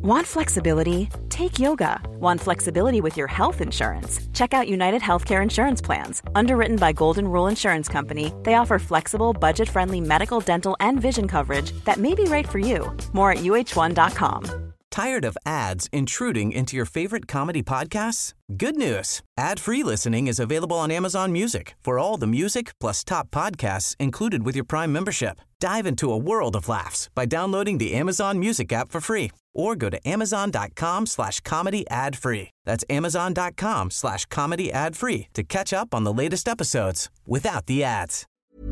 Want flexibility? Take yoga. Want flexibility with your health insurance? Check out United Healthcare Insurance Plans. Underwritten by Golden Rule Insurance Company, they offer flexible, budget-friendly medical, dental, and vision coverage that may be right for you. More at uh1.com. Tired of ads intruding into your favorite comedy podcasts? Good news. Ad-free listening is available on Amazon Music for all the music plus top podcasts included with your Prime membership. Dive into a world of laughs by downloading the Amazon Music app for free or go to amazon.com/comedy ad-free. That's amazon.com/comedy ad-free to catch up on the latest episodes without the ads.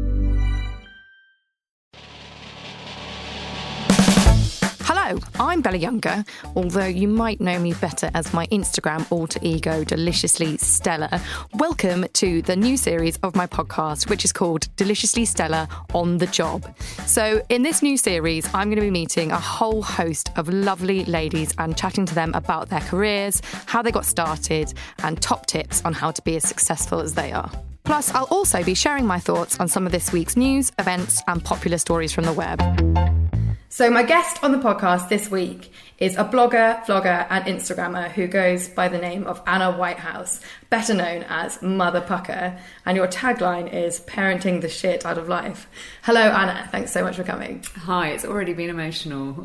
Hello, I'm Bella Younger, although you might know me better as my Instagram alter ego, Deliciously Stella. Welcome to the new series of my podcast, which is called Deliciously Stella on the Job. So in this new series, I'm going to be meeting a whole host of lovely ladies and chatting to them about their careers, how they got started, and top tips on how to be as successful as they are. Plus, I'll also be sharing my thoughts on some of this week's news, events, and popular stories from the web. So my guest on the podcast this week is a blogger, vlogger and Instagrammer who goes by the name of Anna Whitehouse, better known as Mother Pucker, and your tagline is parenting the shit out of life. Hello Anna, thanks so much for coming. Hi, it's already been emotional.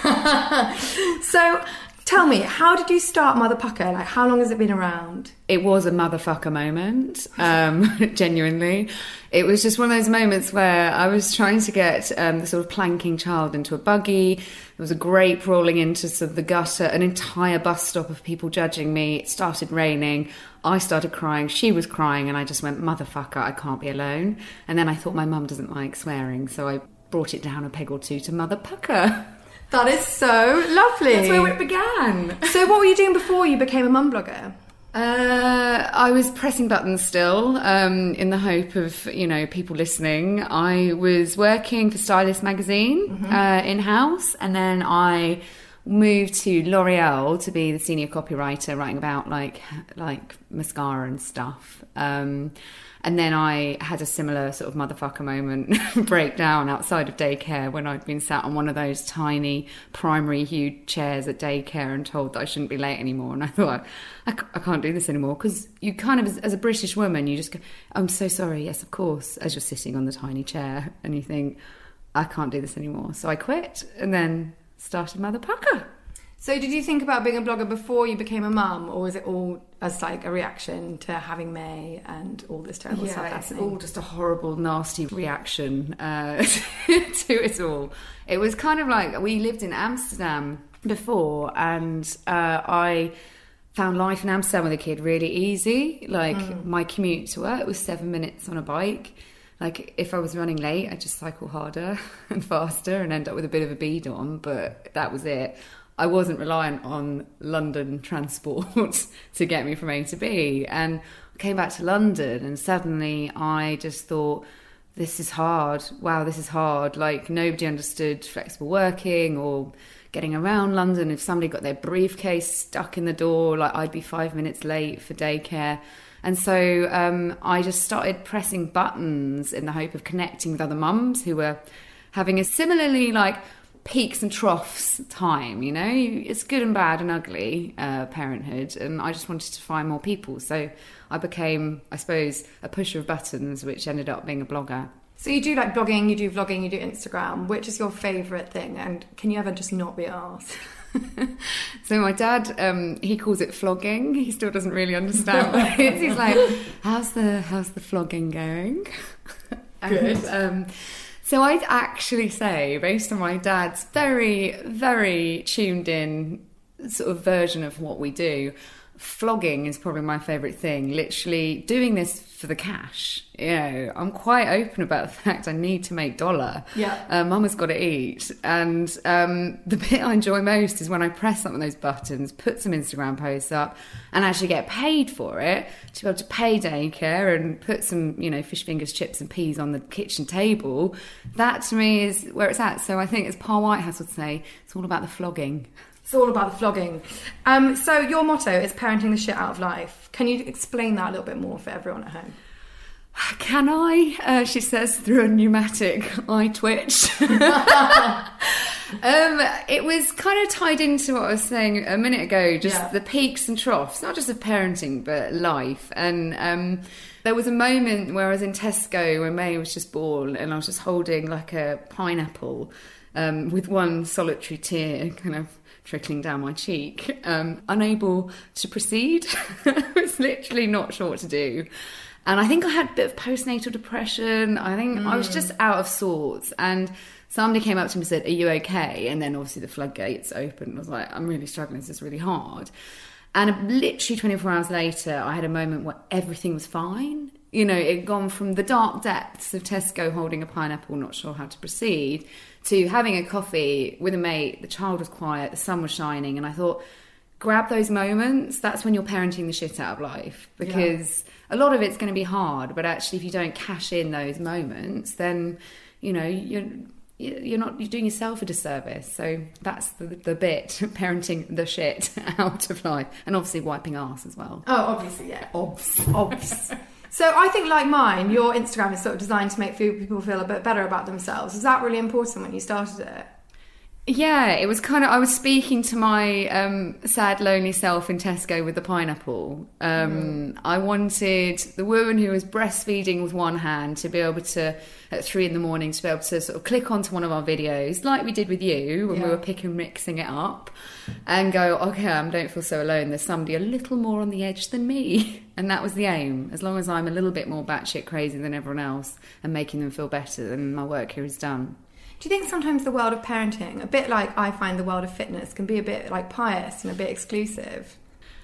So tell me, how did you start Mother Pucker? Like, how long has it been around? It was a motherfucker moment, genuinely. It was just one of those moments where I was trying to get the sort of planking child into a buggy. There was a grape rolling into sort of the gutter, an entire bus stop of people judging me. It started raining. I started crying. She was crying. And I just went, motherfucker, I can't be alone. And then I thought my mum doesn't like swearing. So I brought it down a peg or two to Mother Pucker. That is so lovely. That's where it began. So what were you doing before you became a mum blogger? I was pressing buttons still, in the hope of, people listening. I was working for Stylist magazine, in-house, and then I moved to L'Oreal to be the senior copywriter, writing about like mascara and stuff. And then I had a similar sort of motherfucker moment breakdown outside of daycare when I'd been sat on one of those tiny primary hued chairs at daycare and told that I shouldn't be late anymore. And I thought, I can't do this anymore. Because you kind of, as a British woman, you just go, I'm so sorry, yes, of course, as you're sitting on the tiny chair. And you think, I can't do this anymore. So I quit and then started Mother Pucker. So did you think about being a blogger before you became a mum, or was it all as like a reaction to having May and all this terrible stuff happening? It's all just a horrible, nasty reaction to it all. It was kind of like, we lived in Amsterdam before, and I found life in Amsterdam with a kid really easy. Like, my commute to work was 7 minutes on a bike. Like, if I was running late, I'd just cycle harder and faster and end up with a bit of a bead on, but that was it. I wasn't reliant on London transport to get me from A to B. And I came back to London and suddenly I just thought, this is hard. Wow, this is hard. Like, nobody understood flexible working or getting around London. If somebody got their briefcase stuck in the door, like, I'd be 5 minutes late for daycare. And so I just started pressing buttons in the hope of connecting with other mums who were having a similarly, like, peaks and troughs time, it's good and bad and ugly, parenthood, and I just wanted to find more people. So I became, I suppose, a pusher of buttons, which ended up being a blogger. So you do like blogging, you do vlogging, you do Instagram. Which is your favourite thing, and can you ever just not be asked? So my dad, he calls it flogging. He still doesn't really understand what it is. He's like, how's the flogging going? Good. And, so I'd actually say, based on my dad's very, very tuned in sort of version of what we do, flogging is probably my favourite thing. Literally doing this for the cash. I'm quite open about the fact I need to make dollar. Yeah. Mama's got to eat. And the bit I enjoy most is when I press up on those buttons, put some Instagram posts up, and actually get paid for it, to be able to pay daycare and put some, fish fingers, chips and peas on the kitchen table. That to me is where it's at. So I think, as Pa Whitehouse would say, it's all about the flogging. It's all about the flogging. So your motto is parenting the shit out of life. Can you explain that a little bit more for everyone at home? Can I? She says through a pneumatic eye twitch. It was kind of tied into what I was saying a minute ago, just the peaks and troughs, not just of parenting, but life. And there was a moment where I was in Tesco when May was just born, and I was just holding like a pineapple with one solitary tear kind of trickling down my cheek, unable to proceed. I was literally not sure what to do. And I think I had a bit of postnatal depression. I think I was just out of sorts. And somebody came up to me and said, "Are you okay?" And then obviously the floodgates opened. I was like, I'm really struggling. This is really hard. And literally 24 hours later, I had a moment where everything was fine. You know, it had gone from the dark depths of Tesco holding a pineapple, not sure how to proceed, to having a coffee with a mate. The child was quiet, the sun was shining. And I thought, grab those moments. That's when you're parenting the shit out of life. Because a lot of it's going to be hard. But actually, if you don't cash in those moments, then, you know, you're doing yourself a disservice. So that's the bit, parenting the shit out of life. And obviously wiping arse as well. Oh, obviously, yeah. Obs. So I think, like mine, your Instagram is sort of designed to make people feel a bit better about themselves. Was that really important when you started it? Yeah, it was kind of, I was speaking to my sad, lonely self in Tesco with the pineapple. I wanted the woman who was breastfeeding with one hand to be able to, at 3 a.m, to be able to sort of click onto one of our videos, like we did with you when we were mixing it up, and go, okay, I don't feel so alone. There's somebody a little more on the edge than me. And that was the aim. As long as I'm a little bit more batshit crazy than everyone else and making them feel better, then my work here is done. Do you think sometimes the world of parenting, a bit like I find the world of fitness, can be a bit like pious and a bit exclusive?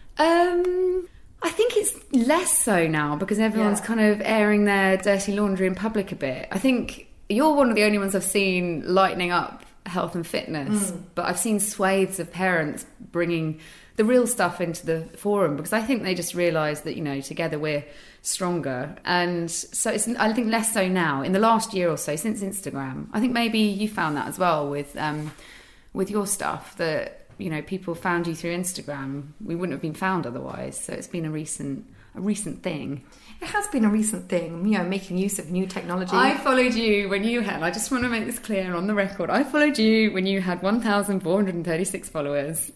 I think it's less so now because everyone's kind of airing their dirty laundry in public a bit. I think you're one of the only ones I've seen lightening up health and fitness, but I've seen swathes of parents bringing the real stuff into the forum because I think they just realise that, you know, together we're stronger. And so it's, I think, less so now in the last year or so since Instagram. I think maybe you found that as well with your stuff, that, you know, people found you through Instagram. We wouldn't have been found otherwise. So it's been a recent thing. It has been a recent thing, you know, making use of new technology. I followed you when you had, I just want to make this clear on the record, I followed you when you had 1,436 followers.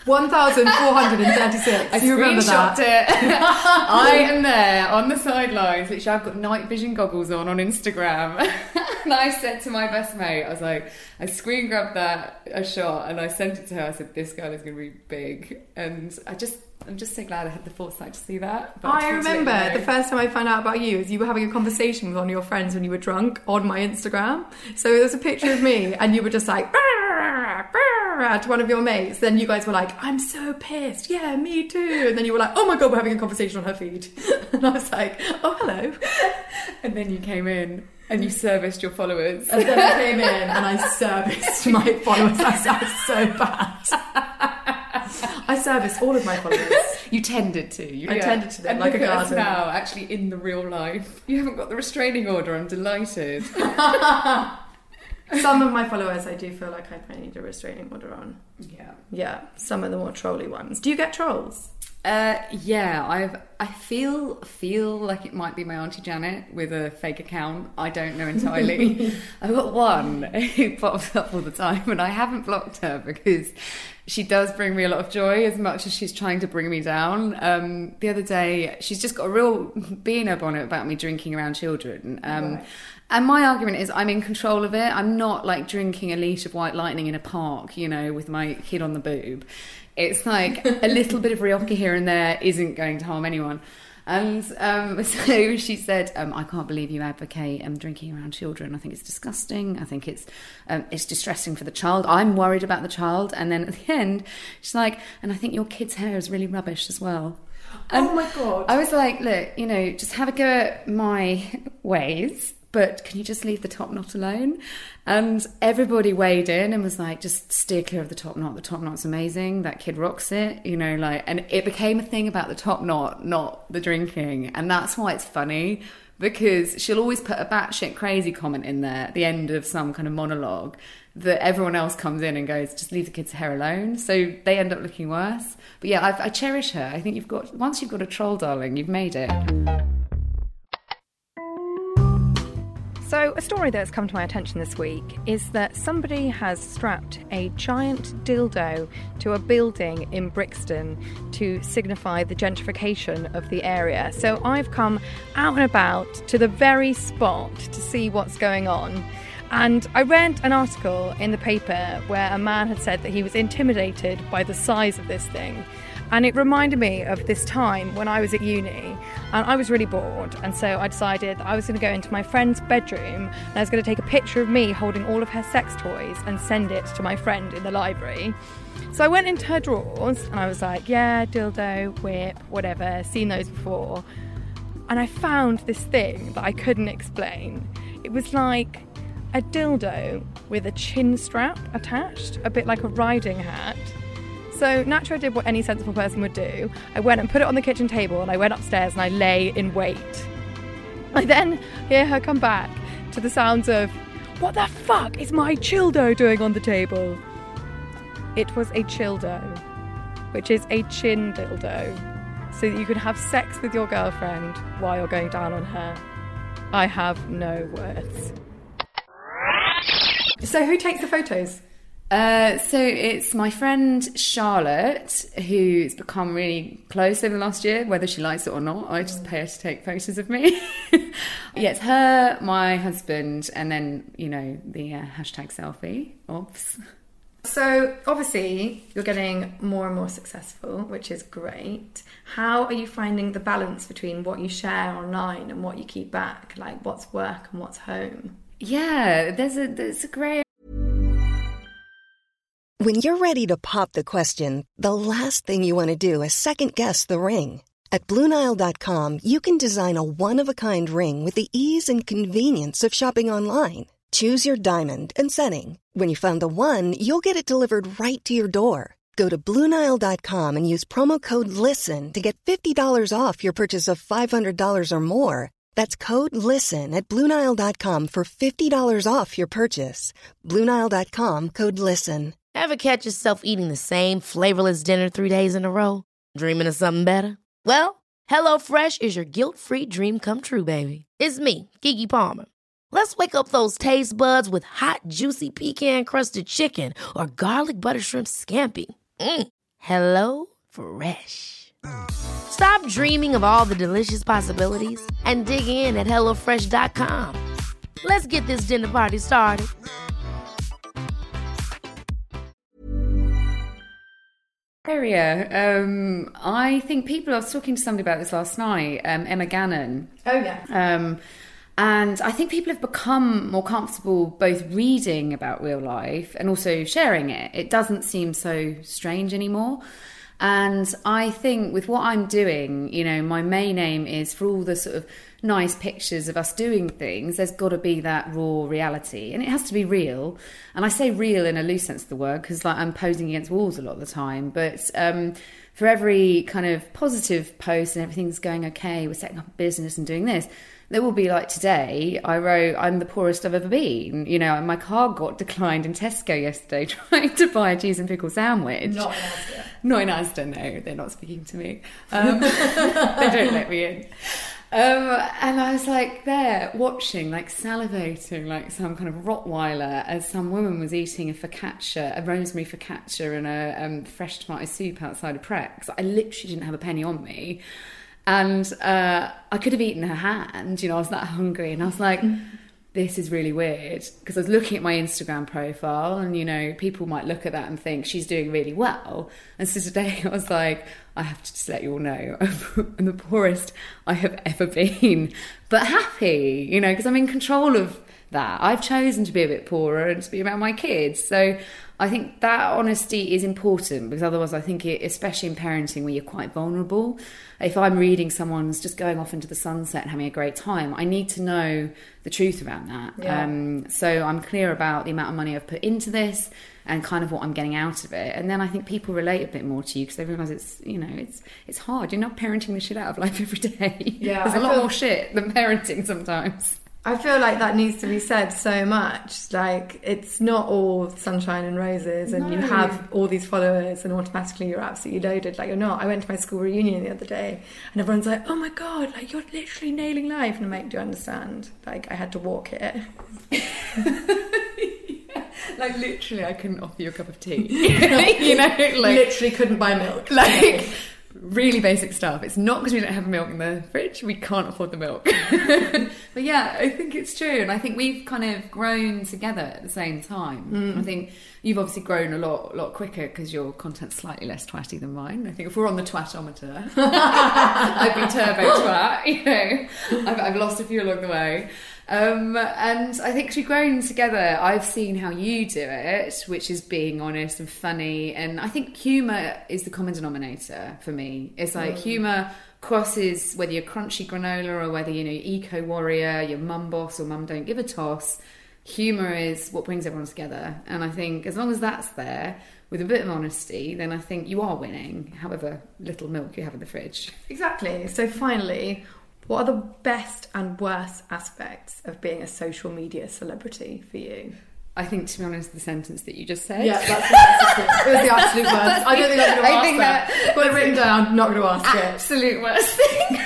1,436. I screenshot it. I am there on the sidelines. Literally, I've got night vision goggles on Instagram. And I said to my best mate, I was like, I screen grabbed a shot and I sent it to her. I said, this girl is going to be big. And I'm just so glad I had the foresight to see that. But I remember the first time I found out about you is you were having a conversation with one of your friends when you were drunk on my Instagram. So there's a picture of me and you were just like to one of your mates. Then you guys were like, I'm so pissed. Yeah, me too. And then you were like, oh my God, we're having a conversation on her feed. And I was like, oh, hello. And then you came in and you serviced your followers. And then I came in and I serviced my followers. That sounds so bad. I serviced all of my followers. You tended to. I tended to them, and like look a at us garden. now, actually in the real life. You haven't got the restraining order. I'm delighted. Some of my followers I do feel like I might need a restraining order on. Yeah. Some of the more trolly ones. Do you get trolls? Yeah, I feel like it might be my Auntie Janet with a fake account. I don't know entirely. I've got one who pops up all the time, and I haven't blocked her because she does bring me a lot of joy as much as she's trying to bring me down. The other day, she's just got a real bee in her bonnet about me drinking around children. Right. And my argument is I'm in control of it. I'm not like drinking a litre of White Lightning in a park, you know, with my kid on the boob. It's like a little bit of Rioja here and there isn't going to harm anyone. And so she said, I can't believe you advocate drinking around children. I think it's disgusting. I think it's distressing for the child. I'm worried about the child. And then at the end, she's like, and I think your kid's hair is really rubbish as well. And oh my God. I was like, look, you know, just have a go at my ways, but can you just leave the top knot alone? And everybody weighed in and was like, just steer clear of the top knot. The top knot's amazing. That kid rocks it, you know, like, and it became a thing about the top knot, not the drinking. And that's why it's funny, because she'll always put a batshit crazy comment in there at the end of some kind of monologue that everyone else comes in and goes, just leave the kid's hair alone. So they end up looking worse. But yeah, I cherish her. I think once you've got a troll, darling, you've made it. So, a story that's come to my attention this week is that somebody has strapped a giant dildo to a building in Brixton to signify the gentrification of the area. So, I've come out and about to the very spot to see what's going on. And I read an article in the paper where a man had said that he was intimidated by the size of this thing. And it reminded me of this time when I was at uni and I was really bored. And so I decided that I was going to go into my friend's bedroom and I was going to take a picture of me holding all of her sex toys and send it to my friend in the library. So I went into her drawers and I was like, yeah, dildo, whip, whatever, seen those before. And I found this thing that I couldn't explain. It was like a dildo with a chin strap attached, a bit like a riding hat. So naturally I did what any sensible person would do. I went and put it on the kitchen table and I went upstairs and I lay in wait. I then hear her come back to the sounds of, what the fuck is my childo doing on the table? It was a childo, which is a chin dildo, so that you could have sex with your girlfriend while you're going down on her. I have no words. So who takes the photos? So it's my friend Charlotte, who's become really close over the last year, whether she likes it or not. I just pay her to take photos of me. Yeah, it's her, my husband, and then, you know, the hashtag selfie. Oops. So obviously you're getting more and more successful, which is great. How are you finding the balance between what you share online and what you keep back? Like what's work and what's home? Yeah, there's a grey. When you're ready to pop the question, the last thing you want to do is second-guess the ring. At BlueNile.com, you can design a one-of-a-kind ring with the ease and convenience of shopping online. Choose your diamond and setting. When you find the one, you'll get it delivered right to your door. Go to BlueNile.com and use promo code LISTEN to get $50 off your purchase of $500 or more. That's code LISTEN at BlueNile.com for $50 off your purchase. BlueNile.com, code LISTEN. Ever catch yourself eating the same flavorless dinner 3 days in a row? Dreaming of something better? Well, HelloFresh is your guilt-free dream come true, baby. It's me, Keke Palmer. Let's wake up those taste buds with hot, juicy pecan-crusted chicken or garlic butter shrimp scampi. Hello Fresh. Stop dreaming of all the delicious possibilities and dig in at HelloFresh.com. Let's get this dinner party started. Area. I think I was talking to somebody about this last night, Emma Gannon. Oh, yeah. And I think people have become more comfortable both reading about real life and also sharing it. It doesn't seem so strange anymore. And I think with what I'm doing, you know, my main aim is for all the sort of nice pictures of us doing things, there's got to be that raw reality. And it has to be real. And I say real in a loose sense of the word because like I'm posing against walls a lot of the time. But for every kind of positive post and everything's going okay, we're setting up a business and doing this, there will be like today, I wrote, I'm the poorest I've ever been. You know, and my card got declined in Tesco yesterday trying to buy a cheese and pickle sandwich. Not in Asda. Not in Asda, no. They're not speaking to me. They don't let me in. And I was like there watching, like salivating like some kind of Rottweiler as some woman was eating a rosemary focaccia and a fresh tomato soup outside of Prex. I literally didn't have a penny on me. And I could have eaten her hand, you know, I was that hungry. And I was like, this is really weird. Because I was looking at my Instagram profile and, you know, people might look at that and think she's doing really well. And so today I was like, I have to just let you all know I'm the poorest I have ever been. But happy, you know, because I'm in control of that. I've chosen to be a bit poorer and to be about my kids. So I think that honesty is important because otherwise I think it, especially in parenting where you're quite vulnerable, if I'm reading someone's just going off into the sunset and having a great time, I need to know the truth around that. Yeah. So I'm clear about the amount of money I've put into this and kind of what I'm getting out of it. And then I think people relate a bit more to you because they realise it's, you know, it's hard. You're not parenting the shit out of life every day. Yeah, There's a lot more shit than parenting sometimes. I feel like that needs to be said so much. Like, it's not all sunshine and roses and you have all these followers and automatically you're absolutely loaded. Like, you're not. I went to my school reunion the other day and everyone's like, oh my God, like, you're literally nailing life. And I'm like, do you understand? Like, I had to walk here. Like, literally, I couldn't offer you a cup of tea. You know, like... Literally couldn't buy milk. Like... Really basic stuff. It's not because we don't have milk in the fridge, we can't afford the milk. But yeah, I think it's true, and I think we've kind of grown together at the same time. I think you've obviously grown a lot quicker because your content's slightly less twatty than mine. I think if we're on the twatometer, I've been turbo twat, you know. I've lost a few along the way. And I think as we've grown together, I've seen how you do it, which is being honest and funny. And I think humour is the common denominator for me. It's like humour crosses whether you're crunchy granola or whether, you know, eco warrior, you're mum boss or mum don't give a toss. Humour is what brings everyone together. And I think as long as that's there, with a bit of honesty, then I think you are winning, however little milk you have in the fridge. Exactly. So finally... what are the best and worst aspects of being a social media celebrity for you? I think, to be honest, the sentence that you just said. Yeah, that's it was the absolute worst. I don't think I'm going to ask that. Got it written down, not going to ask it. Absolute worst thing.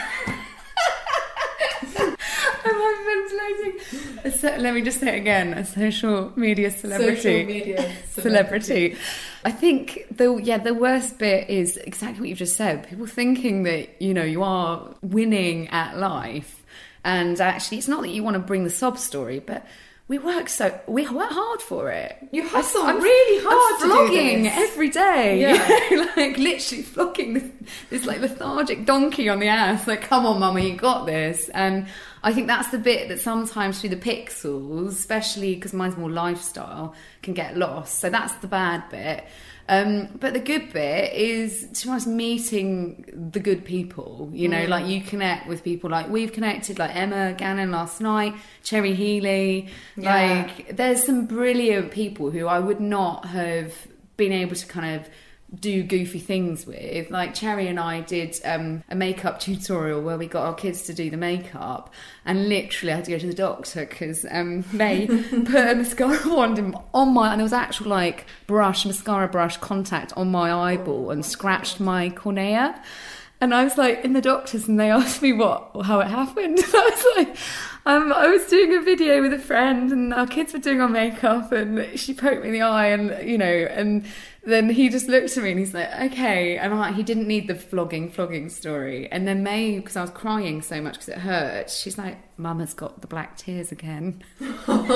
I'm hyperventilating. Let me just say it again. A social media celebrity. Social media celebrity. I think the worst bit is exactly what you've just said. People thinking that, you know, you are winning at life, and actually it's not that you want to bring the sob story, but we work hard for it. You hustle really hard I'm flogging to do this every day. Yeah. You know, like literally flogging this like lethargic donkey on the ass. Like, come on, mama, you got this. And I think that's the bit that sometimes through the pixels, especially because mine's more lifestyle, can get lost. So that's the bad bit. But the good bit is, to be honest, meeting the good people. You know, like you connect with people like we've connected, like Emma Gannon last night, Cherry Healey. Yeah. Like, there's some brilliant people who I would not have been able to kind of do goofy things with. Like, Cherry and I did a makeup tutorial where we got our kids to do the makeup, and literally I had to go to the doctor because May put a mascara wand on my, and there was actual like mascara brush contact on my eyeball and scratched my cornea. And I was like in the doctors, and they asked me how it happened. And I was like, I was doing a video with a friend, and our kids were doing our makeup, and she poked me in the eye, and you know, and then he just looked at me and he's like, okay. And I'm like, he didn't need the flogging story. And then May, because I was crying so much because it hurt, she's like, Mama's got the black tears again. And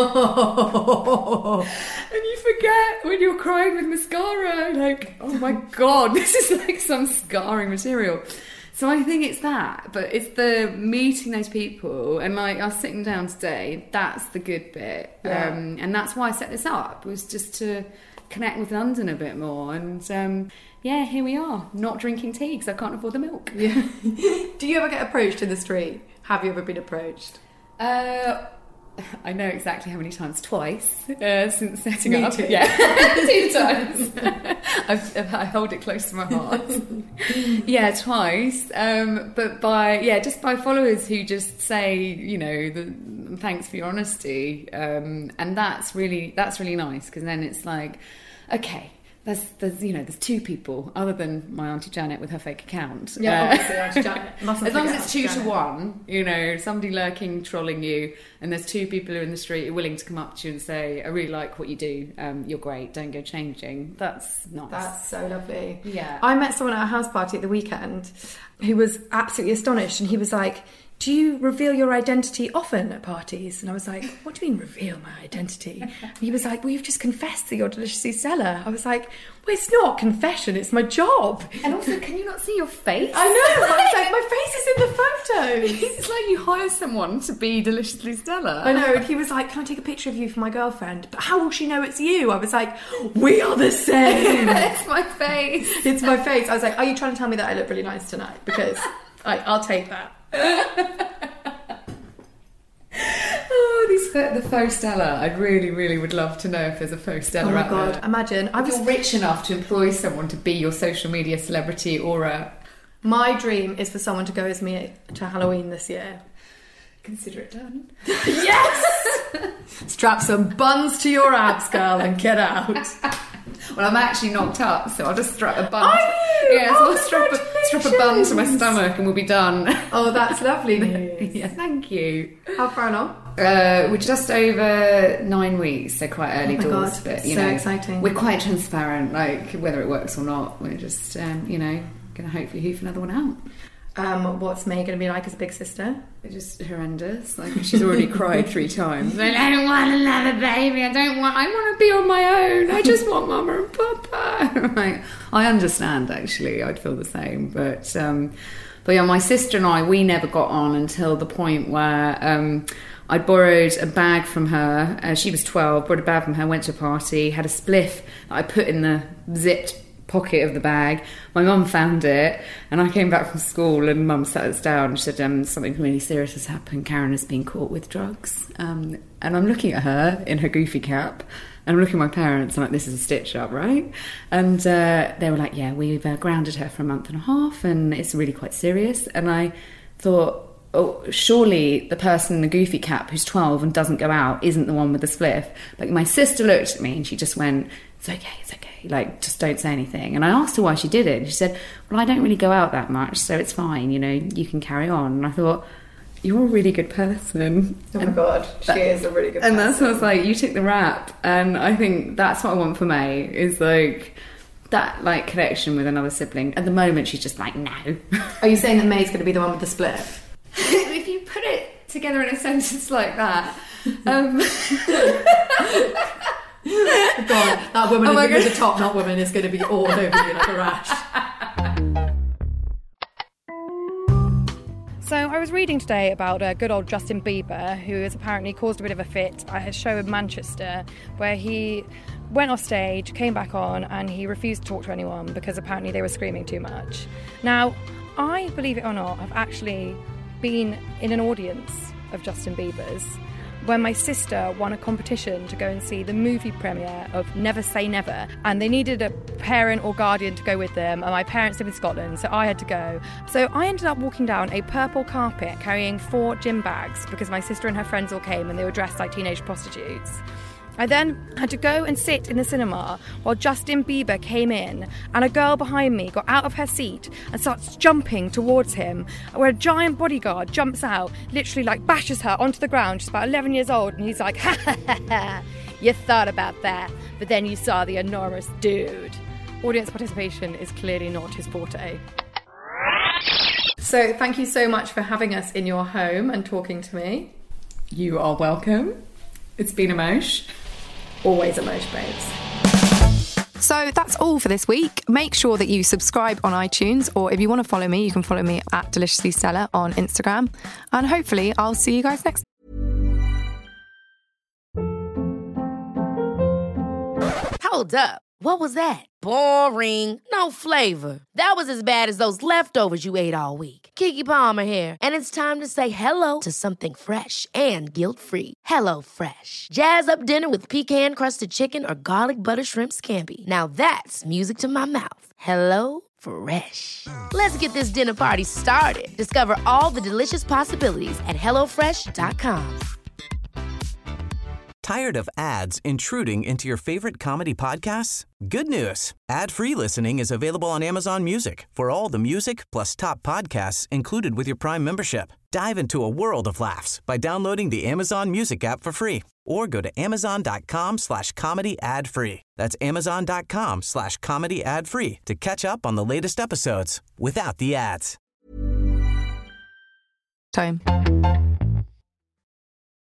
you forget when you're crying with mascara, like, oh my God, this is like some scarring material. So I think it's that, but it's the meeting those people, and like us sitting down today, that's the good bit. Yeah. And that's why I set this up, was just to connect with London a bit more. And yeah, here we are, not drinking tea because I can't afford the milk. Yeah. Do you ever get approached in the street? Have you ever been approached? I know exactly how many times. Twice since setting Me up. too. Yeah, 2 times. I hold it close to my heart. Yeah, twice. But just by followers who just say, you know, thanks for your honesty, and that's really nice, because then it's like, okay, there's 2 people other than my Auntie Janet with her fake account. Yeah, obviously, Auntie Janet. As long as it's 2 to 1, you know, somebody lurking, trolling you, and there's 2 people who are in the street who are willing to come up to you and say, I really like what you do, you're great, don't go changing. That's nice. That's so lovely. Yeah. I met someone at a house party at the weekend who was absolutely astonished, and he was like, do you reveal your identity often at parties? And I was like, what do you mean reveal my identity? And he was like, well, you've just confessed that you're Deliciously Stella. I was like, well, it's not confession, it's my job. And also, can you not see your face? I know. I was like, my face is in the photos. It's like you hire someone to be Deliciously Stella. I know. And he was like, can I take a picture of you for my girlfriend? But how will she know it's you? I was like, we are the same. It's my face. It's my face. I was like, are you trying to tell me that I look really nice tonight? Because I'll take that. The faux Stella. I really, really would love to know if there's a faux Stella out there. Oh my God, imagine. If you're rich enough to employ someone to be your social media celebrity aura. My dream is for someone to go as me to Halloween this year. consider it done. Yes! Strap some buns to your abs, girl, and get out. Well, I'm actually knocked up, so I'll just strap a bun. Yeah, so I'll strap a bun to my stomach and we'll be done. Oh, that's lovely news. Yeah, thank you. How far along? We're just over 9 weeks, so quite early doors. God, but so exciting. We're quite transparent, like whether it works or not. We're just, going to hopefully hoof another one out. What's May going to be like as a big sister? It's just horrendous. Like, she's already cried 3 times. I don't want another baby. I want to be on my own. I just want Mama and Papa. Like, I understand, actually. I'd feel the same. But yeah, my sister and I, we never got on until the point where I'd borrowed a bag from her. She was 12, borrowed a bag from her, went to a party, had a spliff that I put in the zipped pocket of the bag. My mum found it, and I came back from school, and Mum sat us down and she said, something really serious has happened. Karen has been caught with drugs. And I'm looking at her in her goofy cap, and I'm looking at my parents, and like, this is a stitch up, right? And they were like, yeah, we've grounded her for a month and a half, and it's really quite serious. And I thought, oh, surely the person in the goofy cap who's 12 and doesn't go out isn't the one with the spliff. Like, my sister looked at me and she just went, it's okay, like, just don't say anything. And I asked her why she did it, and she said, well, I don't really go out that much, so it's fine, you can carry on. And I thought, you're a really good person. Oh my God, she is a really good person. And that's what I was like, you took the rap. And I think that's what I want for May, is like that, like, connection with another sibling. At the moment, she's just like, no. Are you saying that May's going to be the one with the split? If you put it together in a sentence like that. God, that woman with the top knot woman is going to be all over you like a rash. So I was reading today about good old Justin Bieber, who has apparently caused a bit of a fit at his show in Manchester, where he went off stage, came back on, and he refused to talk to anyone because apparently they were screaming too much. Now, I, believe it or not, have actually been in an audience of Justin Bieber's when my sister won a competition to go and see the movie premiere of Never Say Never, and they needed a parent or guardian to go with them, and my parents live in Scotland, so I had to go. So I ended up walking down a purple carpet carrying 4 gym bags because my sister and her friends all came and they were dressed like teenage prostitutes. I then had to go and sit in the cinema while Justin Bieber came in, and a girl behind me got out of her seat and starts jumping towards him, where a giant bodyguard jumps out, literally like bashes her onto the ground. She's about 11 years old, and he's like, ha ha ha ha, you thought about that, but then you saw the enormous dude. Audience participation is clearly not his forte. So thank you so much for having us in your home and talking to me. You are welcome. It's been a mosh. Always a mosh, babes. So that's all for this week. Make sure that you subscribe on iTunes, or if you want to follow me, you can follow me at Deliciously Stella on Instagram. And hopefully I'll see you guys next time. Hold up. What was that? Boring. No flavor. That was as bad as those leftovers you ate all week. Keke Palmer here. And it's time to say hello to something fresh and guilt-free. Hello Fresh. Jazz up dinner with pecan-crusted chicken or garlic butter shrimp scampi. Now that's music to my mouth. Hello Fresh. Let's get this dinner party started. Discover all the delicious possibilities at HelloFresh.com. Tired of ads intruding into your favorite comedy podcasts? Good news. Ad-free listening is available on Amazon Music for all the music plus top podcasts included with your Prime membership. Dive into a world of laughs by downloading the Amazon Music app for free or go to amazon.com/comedy ad-free. That's amazon.com/comedy ad-free to catch up on the latest episodes without the ads. Time.